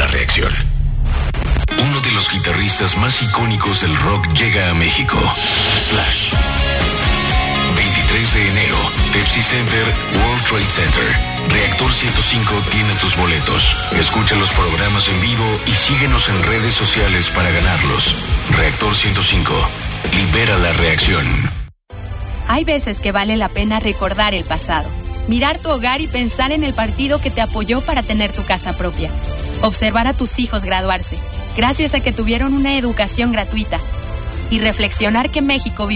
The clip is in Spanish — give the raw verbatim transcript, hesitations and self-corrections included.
La Reacción. Uno de los guitarristas más icónicos del rock llega a México. Slash. veintitrés de enero, Pepsi Center, World Trade Center. Reactor ciento cinco tiene tus boletos. Escucha los programas en vivo y síguenos en redes sociales para ganarlos. Reactor ciento cinco. Libera la reacción. Hay veces que vale la pena recordar el pasado. Mirar tu hogar y pensar en el partido que te apoyó para tener tu casa propia. Observar a tus hijos graduarse, gracias a que tuvieron una educación gratuita. Y reflexionar que México vive